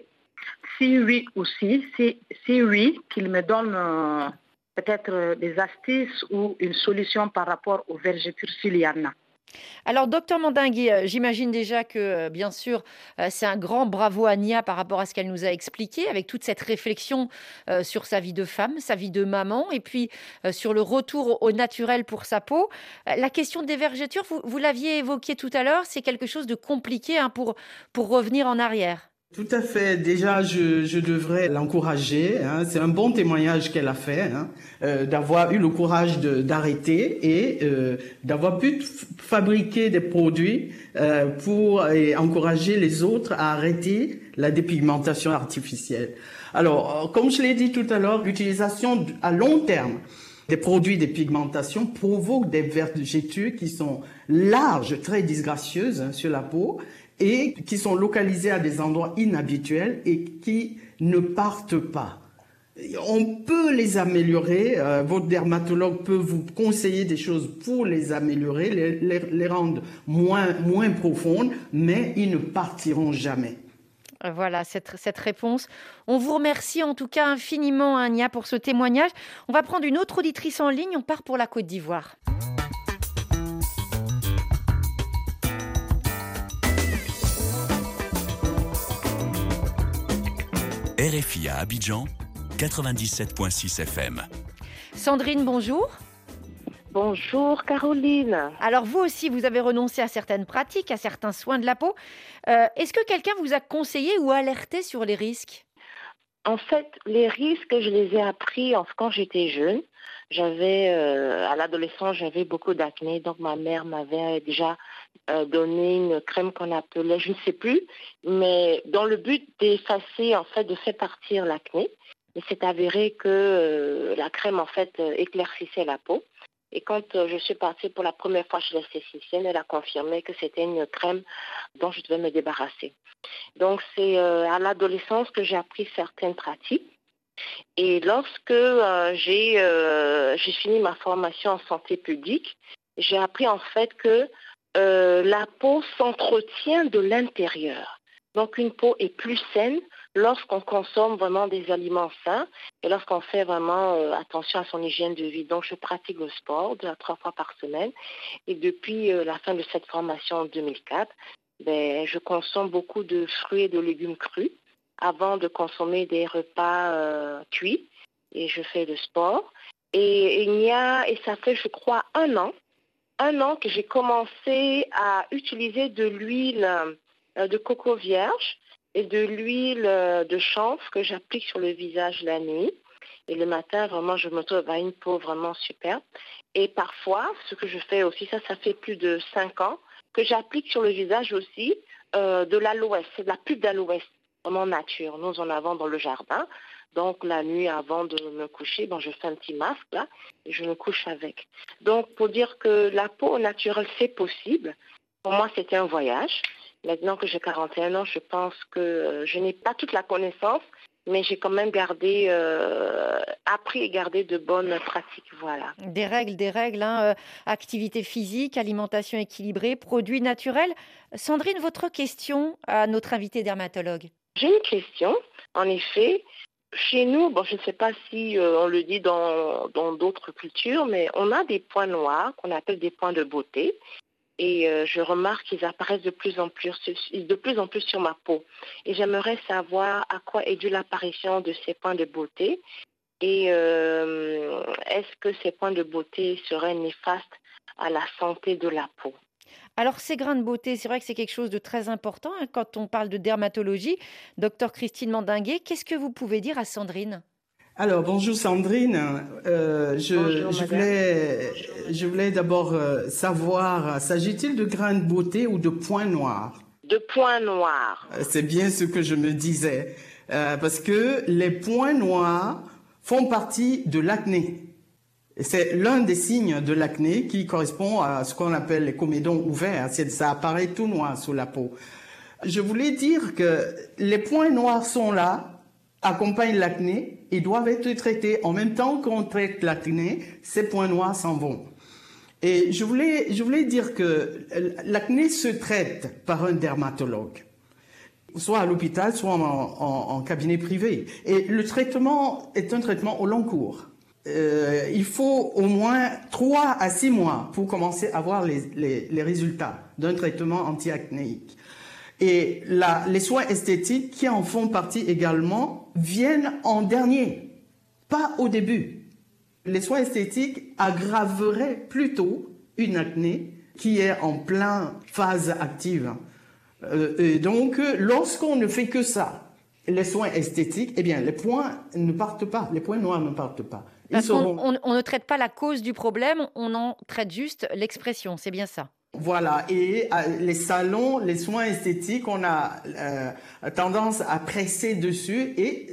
Si oui ou si oui, qu'ils me donnent peut-être des astuces ou une solution par rapport aux vergetures s'il y en a. Alors, docteur Mandingui, j'imagine déjà que, bien sûr, c'est un grand bravo à Nia par rapport à ce qu'elle nous a expliqué, avec toute cette réflexion sur sa vie de femme, sa vie de maman, et puis sur le retour au naturel pour sa peau. La question des vergetures, vous l'aviez évoqué tout à l'heure, c'est quelque chose de compliqué hein, pour revenir en arrière. Tout à fait. Déjà, je devrais l'encourager. Hein. C'est un bon témoignage qu'elle a fait, hein, d'avoir eu le courage d'arrêter et d'avoir pu fabriquer des produits pour encourager les autres à arrêter la dépigmentation artificielle. Alors, comme je l'ai dit tout à l'heure, l'utilisation à long terme des produits de pigmentation provoque des vergetures qui sont larges, très disgracieuses hein, sur la peau, et qui sont localisés à des endroits inhabituels et qui ne partent pas. On peut les améliorer, votre dermatologue peut vous conseiller des choses pour les améliorer, les rendre moins profondes, mais ils ne partiront jamais. Voilà, cette réponse. On vous remercie en tout cas infiniment, Nia, pour ce témoignage. On va prendre une autre auditrice en ligne, on part pour la Côte d'Ivoire. RFI à Abidjan, 97.6 FM. Sandrine, bonjour. Bonjour Caroline. Alors vous aussi, vous avez renoncé à certaines pratiques, à certains soins de la peau. Est-ce que quelqu'un vous a conseillé ou alerté sur les risques? En fait, les risques, je les ai appris quand j'étais jeune. À l'adolescence, j'avais beaucoup d'acné, donc ma mère m'avait déjà donné une crème qu'on appelait, je ne sais plus, mais dans le but d'effacer, en fait, de faire partir l'acné. Mais c'est avéré que la crème, en fait, éclaircissait la peau. Et quand je suis partie pour la première fois chez l'esthéticienne, elle a confirmé que c'était une crème dont je devais me débarrasser. Donc, c'est à l'adolescence que j'ai appris certaines pratiques. Et lorsque j'ai fini ma formation en santé publique, j'ai appris en fait que la peau s'entretient de l'intérieur. Donc, une peau est plus saine lorsqu'on consomme vraiment des aliments sains et lorsqu'on fait vraiment attention à son hygiène de vie. Donc, je pratique le sport 2 à 3 fois par semaine. Et depuis la fin de cette formation en 2004, je consomme beaucoup de fruits et de légumes crus avant de consommer des repas cuits. Et je fais le sport. Et ça fait, je crois, un an que j'ai commencé à utiliser de l'huile de coco vierge et de l'huile de chanvre que j'applique sur le visage la nuit. Et le matin, vraiment, je me trouve à une peau vraiment superbe. Et parfois, ce que je fais aussi, ça fait plus de 5 ans, que j'applique sur le visage aussi de l'aloès, c'est de la pulpe d'aloès, vraiment nature. Nous en avons dans le jardin. Donc la nuit avant de me coucher, je fais un petit masque là et je me couche avec. Donc pour dire que la peau naturelle c'est possible, pour moi c'était un voyage. Maintenant que j'ai 41 ans, je pense que je n'ai pas toute la connaissance, mais j'ai quand même appris et gardé de bonnes pratiques, voilà. Des règles, activité physique, alimentation équilibrée, produits naturels. Sandrine, votre question à notre invité dermatologue. J'ai une question, en effet. Chez nous, je ne sais pas si on le dit dans d'autres cultures, mais on a des points noirs qu'on appelle des points de beauté. Et je remarque qu'ils apparaissent de plus en plus sur ma peau. Et j'aimerais savoir à quoi est due l'apparition de ces points de beauté. Et est-ce que ces points de beauté seraient néfastes à la santé de la peau? Alors, ces grains de beauté, c'est vrai que c'est quelque chose de très important quand on parle de dermatologie. Docteur Christine Mandinguet, qu'est-ce que vous pouvez dire à Sandrine ? Alors, bonjour Sandrine. Bonjour, je voulais d'abord savoir, s'agit-il de grains de beauté ou de points noirs? De points noirs. C'est bien ce que je me disais. Parce que les points noirs font partie de l'acné. C'est l'un des signes de l'acné qui correspond à ce qu'on appelle les comédons ouverts. Ça apparaît tout noir sous la peau. Je voulais dire que les points noirs sont là, accompagnent l'acné et doivent être traités. En même temps qu'on traite l'acné, ces points noirs s'en vont. Et je voulais dire que l'acné se traite par un dermatologue, soit à l'hôpital, soit en cabinet privé. Et le traitement est un traitement au long cours. Il faut au moins 3 à 6 mois pour commencer à voir les résultats d'un traitement anti-acnéique. Et les soins esthétiques qui en font partie également viennent en dernier, pas au début. Les soins esthétiques aggraveraient plutôt une acné qui est en pleine phase active. Et donc, lorsqu'on ne fait que ça, les soins esthétiques, les points ne partent pas, les points noirs ne partent pas. Parce qu'on ne traite pas la cause du problème, on en traite juste l'expression, c'est bien ça. Voilà, et les salons, les soins esthétiques, on a tendance à presser dessus et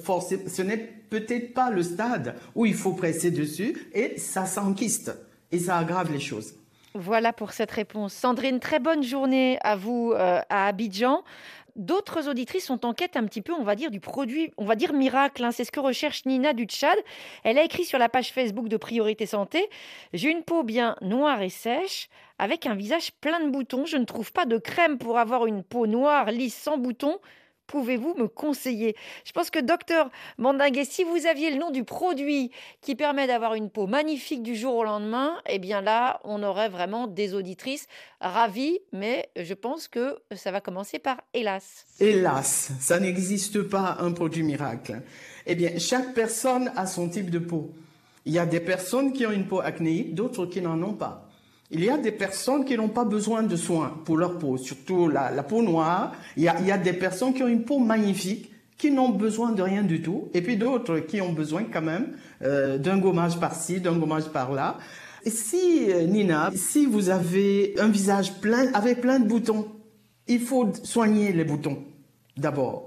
ce n'est peut-être pas le stade où il faut presser dessus et ça s'enquiste et ça aggrave les choses. Voilà pour cette réponse. Sandrine, très bonne journée à vous à Abidjan. D'autres auditrices sont en quête un petit peu, on va dire, du produit, on va dire miracle. C'est ce que recherche Nina du Tchad. Elle a écrit sur la page Facebook de Priorité Santé: j'ai une peau bien noire et sèche, avec un visage plein de boutons. Je ne trouve pas de crème pour avoir une peau noire, lisse, sans boutons. Pouvez-vous me conseiller? Je pense que docteur Mandinguet, si vous aviez le nom du produit qui permet d'avoir une peau magnifique du jour au lendemain, là, on aurait vraiment des auditrices ravies, mais je pense que ça va commencer par hélas. Hélas, ça n'existe pas un produit miracle. Chaque personne a son type de peau. Il y a des personnes qui ont une peau acnéique, d'autres qui n'en ont pas. Il y a des personnes qui n'ont pas besoin de soins pour leur peau, surtout la peau noire. Il y a des personnes qui ont une peau magnifique, qui n'ont besoin de rien du tout, et puis d'autres qui ont besoin quand même d'un gommage par-ci, d'un gommage par-là. Et Nina, si vous avez un visage avec plein de boutons, il faut soigner les boutons d'abord.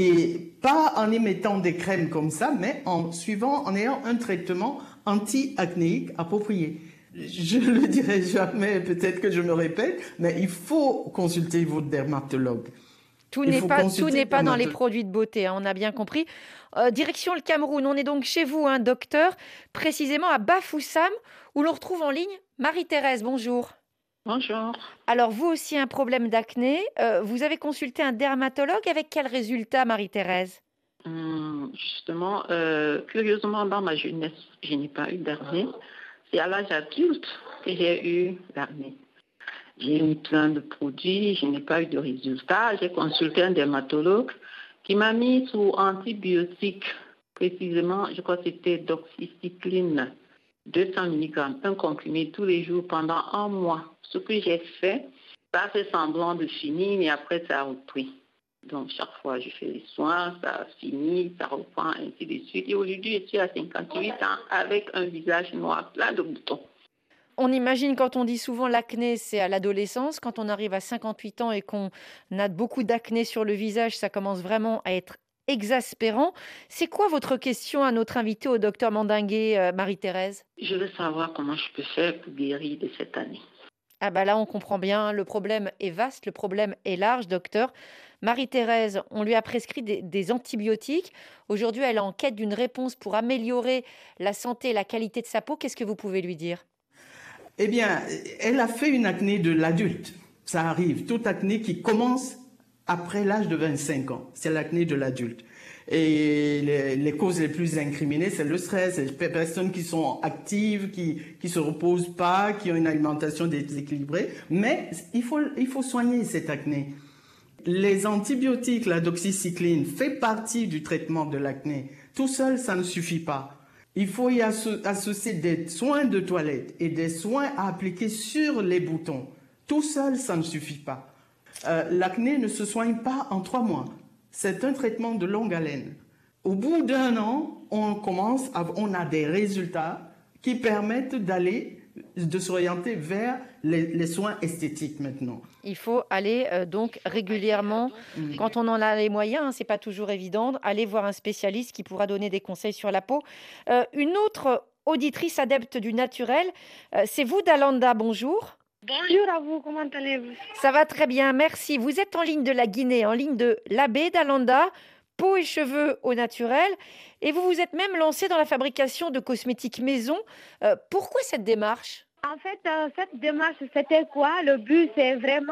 Et pas en émettant des crèmes comme ça, mais en ayant un traitement anti-acnéique approprié. Je le dirai jamais, peut-être que je me répète, mais il faut consulter votre dermatologue. Tout n'est pas dans les produits de beauté, on a bien compris. Direction le Cameroun, on est donc chez vous, docteur, précisément à Bafoussam, où l'on retrouve en ligne Marie-Thérèse. Bonjour. Bonjour. Alors, vous aussi, un problème d'acné. Vous avez consulté un dermatologue. Avec quel résultat, Marie-Thérèse? Justement, curieusement, dans ma jeunesse, je n'ai pas eu d'acné. C'est à l'âge adulte que j'ai eu l'acné. J'ai eu plein de produits, je n'ai pas eu de résultats. J'ai consulté un dermatologue qui m'a mis sous antibiotiques, précisément, je crois que c'était doxycycline, 200 mg, un comprimé tous les jours pendant 1 mois. Ce que j'ai fait, ça a fait semblant de finir, mais après ça a repris. Donc chaque fois je fais les soins, ça finit, ça reprend, ainsi de suite. Et aujourd'hui, je suis à 58 ans avec un visage noir plein de boutons. On imagine, quand on dit souvent l'acné, c'est à l'adolescence. Quand on arrive à 58 ans et qu'on a beaucoup d'acné sur le visage, ça commence vraiment à être exaspérant. C'est quoi votre question à notre invitée, au docteur Mandingué, Marie-Thérèse? Je veux savoir comment je peux faire pour guérir de cette année. Ah bah là, on comprend bien, le problème est vaste, le problème est large, docteur. Marie-Thérèse, on lui a prescrit des antibiotiques. Aujourd'hui, elle est en quête d'une réponse pour améliorer la santé et la qualité de sa peau. Qu'est-ce que vous pouvez lui dire? Eh bien, elle a fait une acné de l'adulte. Ça arrive, toute acné qui commence après l'âge de 25 ans. C'est l'acné de l'adulte. Et les causes les plus incriminées, c'est le stress, les personnes qui sont actives, qui se reposent pas, qui ont une alimentation déséquilibrée. Mais il faut soigner cette acné. Les antibiotiques, la doxycycline, fait partie du traitement de l'acné. Tout seul, ça ne suffit pas. Il faut y associer des soins de toilette et des soins à appliquer sur les boutons. Tout seul, ça ne suffit pas. L'acné ne se soigne pas en 3 mois. C'est un traitement de longue haleine. Au bout d'1 an, on a des résultats qui permettent de s'orienter vers les soins esthétiques maintenant. Il faut aller donc régulièrement, quand on en a les moyens, c'est pas toujours évident, aller voir un spécialiste qui pourra donner des conseils sur la peau. Une autre auditrice adepte du naturel, c'est vous, Dalanda, bonjour. Bonjour à vous, comment allez-vous? Ça va très bien, merci. Vous êtes en ligne de la Guinée, en ligne de l'abbé Dalanda, peau et cheveux au naturel, et vous vous êtes même lancé dans la fabrication de cosmétiques maison. Pourquoi cette démarche? En fait, cette démarche, c'était quoi? Le but, c'est vraiment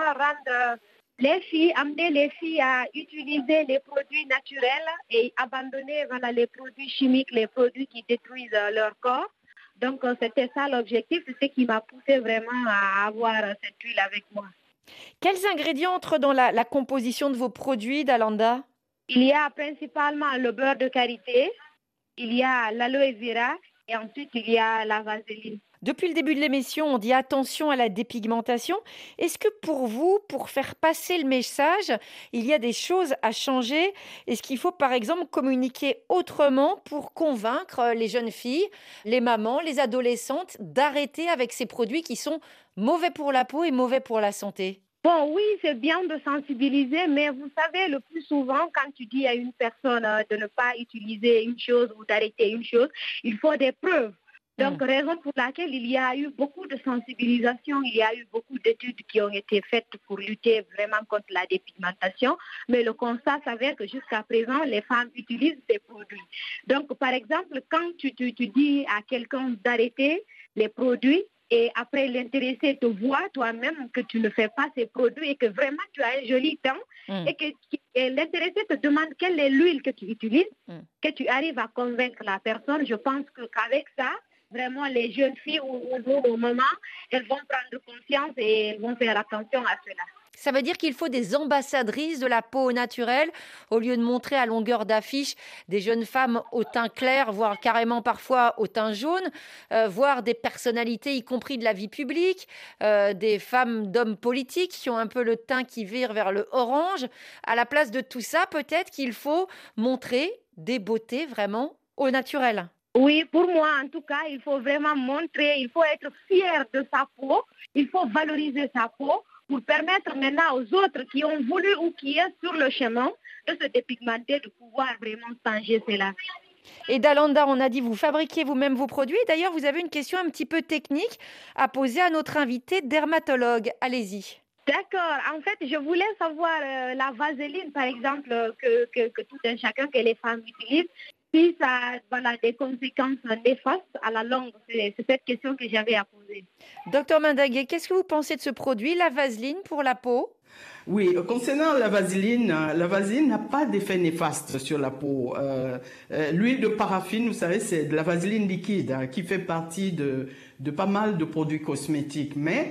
amener les filles à utiliser les produits naturels et abandonner les produits chimiques, les produits qui détruisent leur corps. Donc, c'était ça l'objectif, c'est ce qui m'a poussé vraiment à avoir cette huile avec moi. Quels ingrédients entrent dans la composition de vos produits, Dalanda? Il y a principalement le beurre de karité, il y a l'aloe vera et ensuite il y a la vaseline. Depuis le début de l'émission, on dit attention à la dépigmentation. Est-ce que pour vous, pour faire passer le message, il y a des choses à changer? Est-ce qu'il faut par exemple communiquer autrement pour convaincre les jeunes filles, les mamans, les adolescentes d'arrêter avec ces produits qui sont mauvais pour la peau et mauvais pour la santé? Bon, oui, c'est bien de sensibiliser, mais vous savez, le plus souvent, quand tu dis à une personne de ne pas utiliser une chose ou d'arrêter une chose, il faut des preuves. Donc, raison pour laquelle il y a eu beaucoup de sensibilisation, il y a eu beaucoup d'études qui ont été faites pour lutter vraiment contre la dépigmentation, mais le constat s'avère que jusqu'à présent, les femmes utilisent ces produits. Donc, par exemple, quand tu dis à quelqu'un d'arrêter les produits, et après l'intéressé te voit toi-même que tu ne fais pas ces produits et que vraiment tu as un joli teint et que l'intéressé te demande quelle est l'huile que tu utilises, que tu arrives à convaincre la personne, je pense qu'avec ça, vraiment les jeunes filles au moment, elles vont prendre conscience et elles vont faire attention à cela. Ça veut dire qu'il faut des ambassadrices de la peau naturelle au lieu de montrer à longueur d'affiche des jeunes femmes au teint clair, voire carrément parfois au teint jaune, voire des personnalités, y compris de la vie publique, des femmes d'hommes politiques qui ont un peu le teint qui vire vers le orange. À la place de tout ça, peut-être qu'il faut montrer des beautés vraiment au naturel. Oui, pour moi, en tout cas, il faut vraiment montrer, il faut être fier de sa peau, il faut valoriser sa peau, pour permettre maintenant aux autres qui ont voulu ou qui sont sur le chemin de se dépigmenter, de pouvoir vraiment changer cela. Et Dalanda, on a dit vous fabriquez vous-même vos produits. D'ailleurs, vous avez une question un petit peu technique à poser à notre invité dermatologue. Allez-y. D'accord. En fait, je voulais savoir la vaseline, par exemple, que tout un chacun, que les femmes utilisent, si ça a des conséquences néfastes à la longue. C'est cette question que j'avais à poser. Docteur Mandingué, qu'est-ce que vous pensez de ce produit, la vaseline pour la peau? Oui, concernant la vaseline n'a pas d'effet néfaste sur la peau. L'huile de paraffine, vous savez, c'est de la vaseline liquide qui fait partie de pas mal de produits cosmétiques. Mais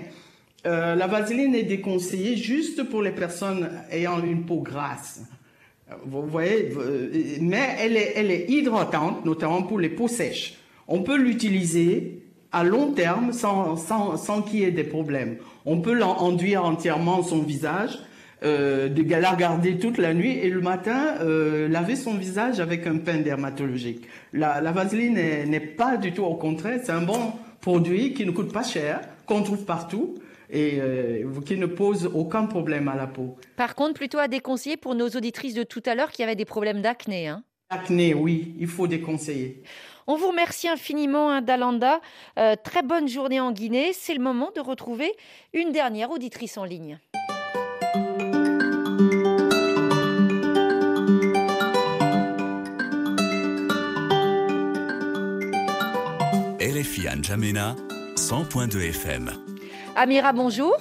la vaseline est déconseillée juste pour les personnes ayant une peau grasse. Vous voyez, mais elle est hydratante, notamment pour les peaux sèches. On peut l'utiliser à long terme sans qu'il y ait des problèmes. On peut enduire entièrement son visage, la garder toute la nuit et le matin laver son visage avec un pain dermatologique. La vaseline n'est pas du tout au contraire, c'est un bon produit qui ne coûte pas cher, qu'on trouve partout. et qui ne pose aucun problème à la peau. Par contre, plutôt à déconseiller pour nos auditrices de tout à l'heure qui avaient des problèmes d'acné. Acné, oui, il faut déconseiller. On vous remercie infiniment, Dalanda. Très bonne journée en Guinée. C'est le moment de retrouver une dernière auditrice en ligne. RFI N'Djamena, 100.2 FM. Amira, bonjour.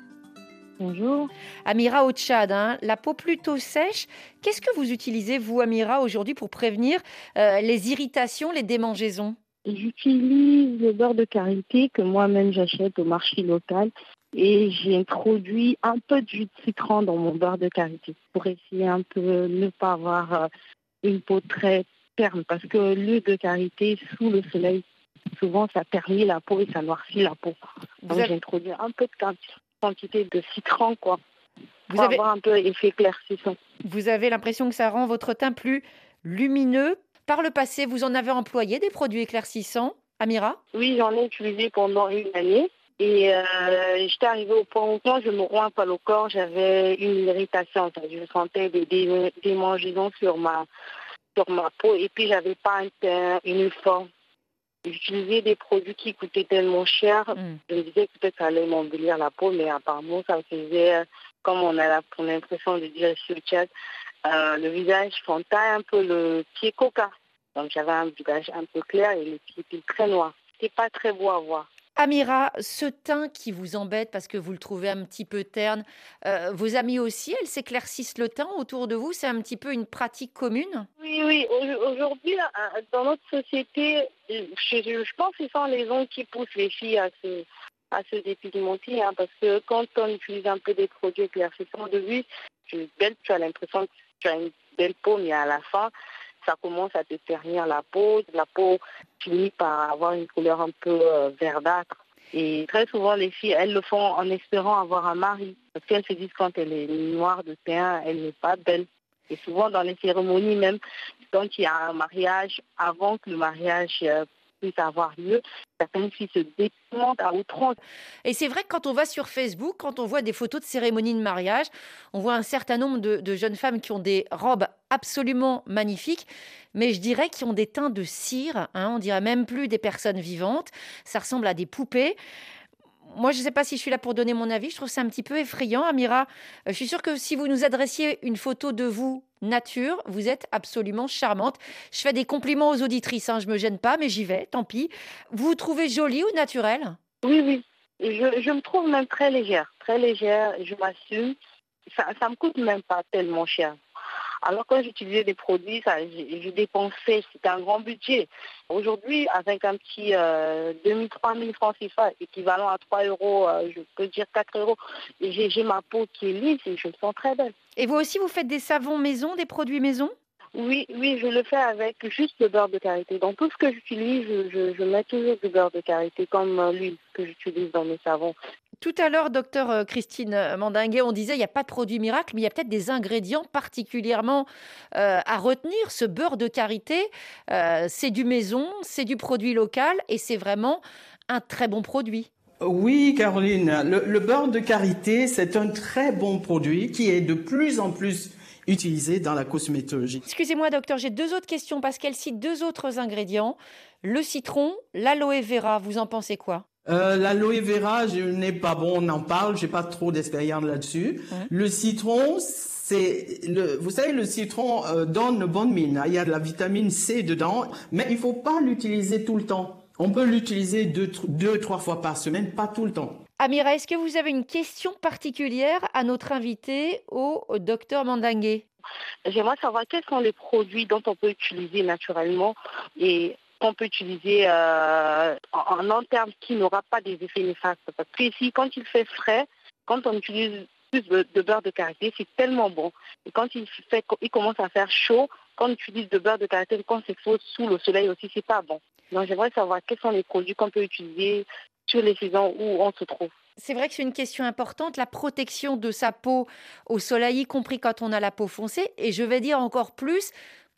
Bonjour. Amira, au Tchad, la peau plutôt sèche. Qu'est-ce que vous utilisez, vous, Amira, aujourd'hui pour prévenir les irritations, les démangeaisons? J'utilise le beurre de karité que moi-même j'achète au marché local et j'ai introduit un peu de jus de citron dans mon beurre de karité pour essayer un peu de ne pas avoir une peau très ferme parce que l'huile de karité sous le soleil, souvent ça ternit la peau et ça noircit la peau. Donc j'ai introduit un peu de quantité de citron pour avoir un peu effet éclaircissant. Vous avez l'impression que ça rend votre teint plus lumineux. Par le passé, vous en avez employé des produits éclaircissants, Amira? Oui, j'en ai utilisé pendant une année. Et j'étais arrivée au point où quand je me roule pas le corps, j'avais une irritation. Je sentais des démangeaisons sur ma peau et puis j'avais pas un teint uniforme. J'utilisais des produits qui coûtaient tellement cher. Je me disais que peut-être ça allait m'embellir la peau, mais apparemment ça me faisait, comme on a l'impression de dire sur le chat, le visage frontal un peu le pied coca. Donc j'avais un visage un peu clair et le pied était très noir. C'était pas très beau à voir. Amira, ce teint qui vous embête parce que vous le trouvez un petit peu terne, vos amis aussi, elles s'éclaircissent le teint autour de vous? C'est un petit peu une pratique commune? Oui. Aujourd'hui, dans notre société, je pense que ce sont les hommes qui poussent les filles à se dépigmenter, parce que quand on utilise un peu des produits éclaircissants, au début, tu as l'impression que tu as une belle peau, mais à la fin, ça commence à te ternir la peau. La peau finit par avoir une couleur un peu verdâtre. Et très souvent, les filles, elles le font en espérant avoir un mari. Parce qu'elles se disent que quand elle est noire de teint, elle n'est pas belle. Et souvent, dans les cérémonies, même quand il y a un mariage, avant que le mariage puisse avoir lieu, certaines filles se dépigmentent à outrance. Et c'est vrai que quand on va sur Facebook, quand on voit des photos de cérémonies de mariage, on voit un certain nombre de jeunes femmes qui ont des robes absolument magnifiques, mais je dirais qui ont des teints de cire, on dirait même plus des personnes vivantes, ça ressemble à des poupées. Moi, je ne sais pas si je suis là pour donner mon avis, je trouve ça un petit peu effrayant, Amira. Je suis sûre que si vous nous adressiez une photo de vous nature, vous êtes absolument charmante. Je fais des compliments aux auditrices, je ne me gêne pas, mais j'y vais, tant pis. Vous vous trouvez jolie ou naturelle? Oui. Je me trouve même très légère, je m'assume. Ça ne me coûte même pas tellement cher. Alors quand j'utilisais des produits, je dépensais, c'était un grand budget. Aujourd'hui, avec un petit 2 000-3 000 francs CFA, équivalent à 3 euros, je peux dire 4 euros, j'ai ma peau qui est lisse et je me sens très belle. Et vous aussi, vous faites des savons maison, des produits maison? Oui, je le fais avec juste le beurre de karité. Dans tout ce que j'utilise, je mets toujours du beurre de karité, comme l'huile que j'utilise dans mes savons. Tout à l'heure, docteur Christine Mandinguet, on disait il n'y a pas de produit miracle, mais il y a peut-être des ingrédients particulièrement à retenir. Ce beurre de karité, c'est du maison, c'est du produit local et c'est vraiment un très bon produit. Oui, Caroline, le beurre de karité, c'est un très bon produit qui est de plus en plus utilisé dans la cosmétologie. Excusez-moi, docteur, j'ai 2 autres questions parce qu'elle cite 2 autres ingrédients. Le citron, l'aloe vera, vous en pensez quoi? L'aloe vera, je n'ai pas on en parle, j'ai pas trop d'expérience là-dessus. Le citron, vous savez, le citron donne une bonne mine. Il y a de la vitamine C dedans, mais il faut pas l'utiliser tout le temps. On peut l'utiliser 2-3 fois par semaine, pas tout le temps. Amira, est-ce que vous avez une question particulière à notre invité, au docteur Mandinguet? J'aimerais savoir quels sont les produits dont on peut utiliser naturellement et qu'on peut utiliser en long terme qui n'aura pas des effets néfastes. Parce que ici, quand il fait frais, quand on utilise plus de beurre de karité, c'est tellement bon. Et quand il commence à faire chaud, quand on utilise de beurre de karité, quand c'est sous le soleil aussi, c'est pas bon. Donc j'aimerais savoir quels sont les produits qu'on peut utiliser sur les saisons où on se trouve. C'est vrai que c'est une question importante, la protection de sa peau au soleil, y compris quand on a la peau foncée. Et je vais dire encore plus,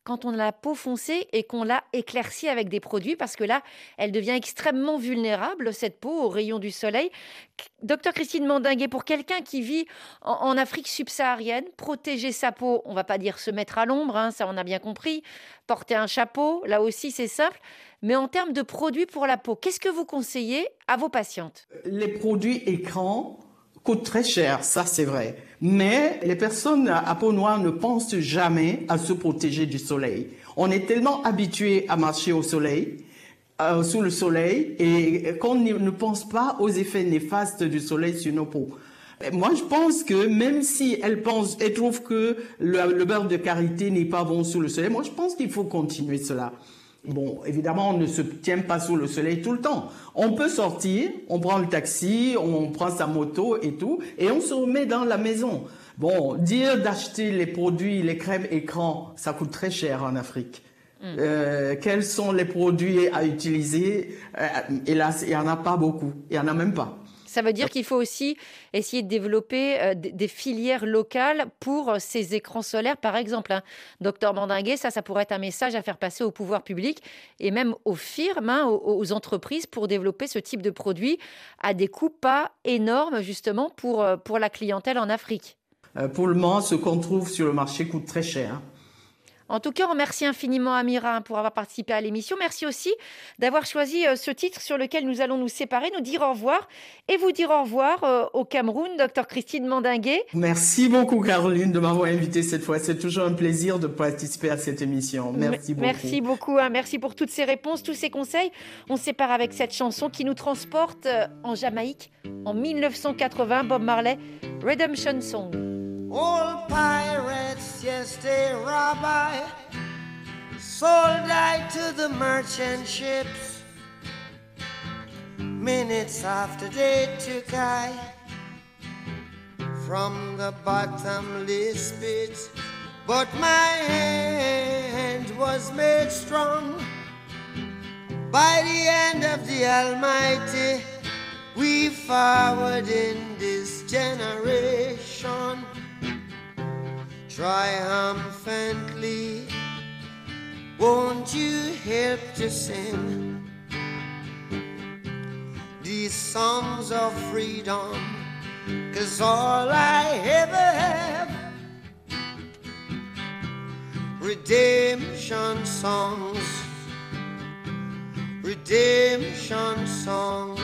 quand on a la peau foncée et qu'on l'a éclaircie avec des produits, parce que là, elle devient extrêmement vulnérable, cette peau, aux rayons du soleil. Docteur Christine Mandinguet, pour quelqu'un qui vit en Afrique subsaharienne, protéger sa peau, on ne va pas dire se mettre à l'ombre, hein, ça on a bien compris, porter un chapeau, là aussi c'est simple, mais en termes de produits pour la peau, qu'est-ce que vous conseillez à vos patientes? Les produits écrans coûtent très cher, ça c'est vrai. Mais les personnes à peau noire ne pensent jamais à se protéger du soleil. On est tellement habitué à marcher au soleil, sous le soleil, et qu'on ne pense pas aux effets néfastes du soleil sur nos peaux. Moi, je pense que même si elles trouvent que le beurre de karité n'est pas bon sous le soleil, moi je pense qu'il faut continuer cela. Bon, évidemment, on ne se tient pas sous le soleil tout le temps. On peut sortir, on prend le taxi, on prend sa moto et tout, et on se remet dans la maison. Bon, dire d'acheter les produits, les crèmes écrans, ça coûte très cher en Afrique. Quels sont les produits à utiliser? Hélas, il n'y en a pas beaucoup. Il n'y en a même pas. Ça veut dire qu'il faut aussi essayer de développer des filières locales pour ces écrans solaires, par exemple. Hein. Docteur Mandinguet, ça pourrait être un message à faire passer au pouvoir public et même aux firmes, hein, aux entreprises pour développer ce type de produit à des coûts pas énormes, justement, pour la clientèle en Afrique. Pour le moment, ce qu'on trouve sur le marché coûte très cher. En tout cas, on remercie infiniment Amira pour avoir participé à l'émission. Merci aussi d'avoir choisi ce titre sur lequel nous allons nous séparer, nous dire au revoir et vous dire au revoir au Cameroun, Docteur Christine Mandinguet. Merci beaucoup Caroline de m'avoir invitée cette fois. C'est toujours un plaisir de participer à cette émission. Merci beaucoup. Merci beaucoup. Hein. Merci pour toutes ces réponses, tous ces conseils. On se sépare avec cette chanson qui nous transporte en Jamaïque en 1980. Bob Marley, Redemption Song. Old pirates, yes, they rob I, sold I to the merchant ships. Minutes after they took I from the bottomless pit, but my hand was made strong by the hand of the Almighty. We forward in this generation triumphantly. Won't you help to sing these songs of freedom? 'Cause all I ever have, redemption songs, redemption songs.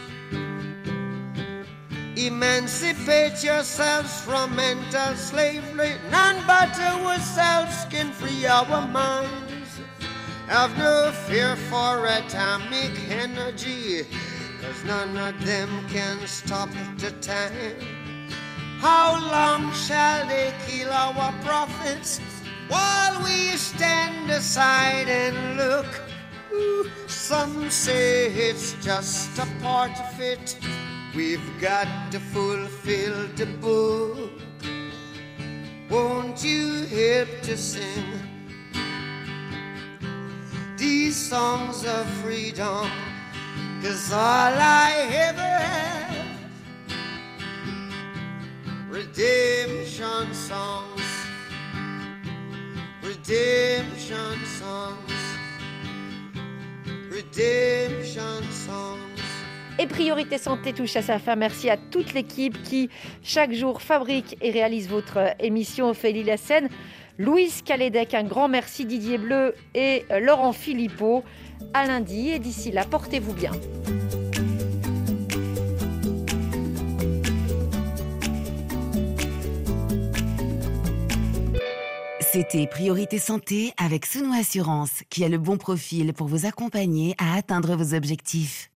Emancipate yourselves from mental slavery. None but ourselves can free our minds. Have no fear for atomic energy, 'cause none of them can stop the time. How long shall they kill our prophets while we stand aside and look? Ooh, some say it's just a part of it. We've got to fulfill the book. Won't you help to sing these songs of freedom? 'Cause all I ever have, redemption songs, redemption songs, redemption songs. Et Priorité Santé touche à sa fin. Merci à toute l'équipe qui, chaque jour, fabrique et réalise votre émission. Ophélie Lassène, Louise Calédec, un grand merci, Didier Bleu et Laurent Philippot. À lundi et d'ici là, portez-vous bien. C'était Priorité Santé avec Sounou Assurance qui a le bon profil pour vous accompagner à atteindre vos objectifs.